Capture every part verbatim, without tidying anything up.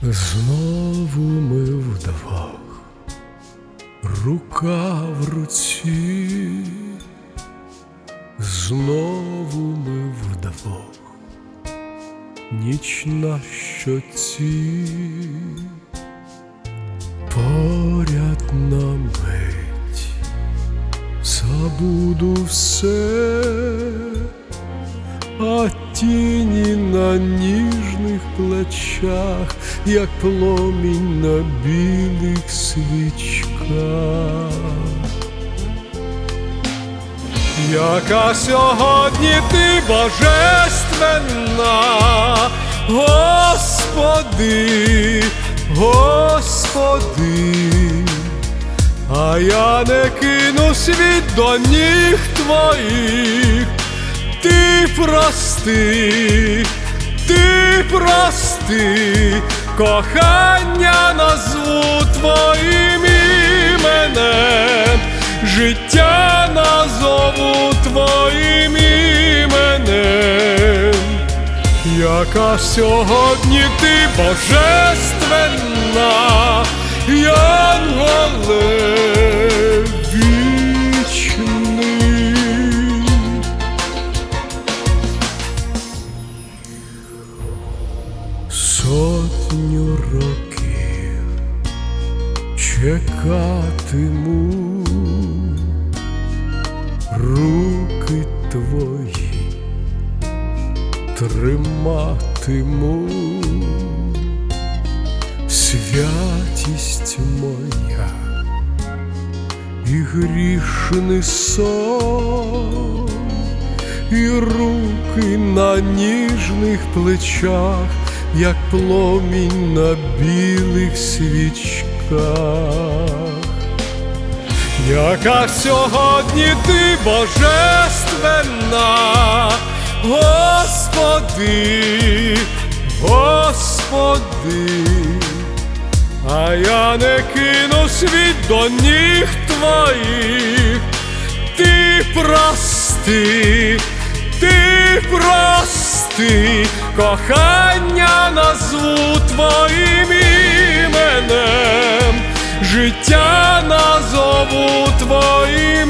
Знову ми вдвох, рука в руці, знову ми вдвох, ніч на щоці, поряд на мить забуду все, а тіні на ніжних плечах, як пломінь на білих свічках. Яка сьогодні ти божественна, Господи, Господи, а я не кину світ до ніг твоїх. Ти прости, ти прости, кохання назву твоїм іменем, життя назову твоїм іменем. Яка сьогодні ти божественна, янголе вічний. Сотню років чекатиму, руки твої триматиму, святість моя і грішний сон, і руки на ніжних плечах, як пломінь на білих свічках. Яка сьогодні ти божественна, Господи, Господи, а я не кину світ до ніг твоїх. Ти прости, ти прости, кохання назву твоїм іменем, життя назову твоїм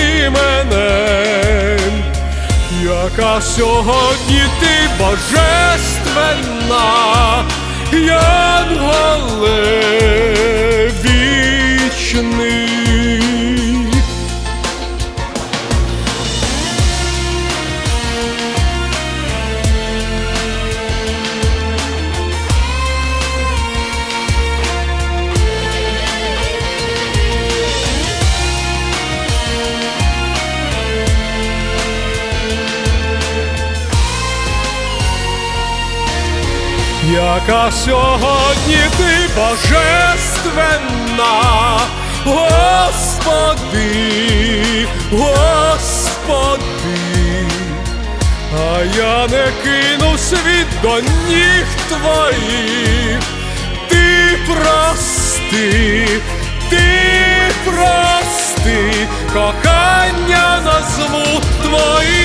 іменем. Яка сьогодні ти божественна, янголе вічний. Яка сьогодні ти божественна, Господи, Господи, а я не кину світ до ніг твоїх. Ти прости, ти прости, кохання назву твоїм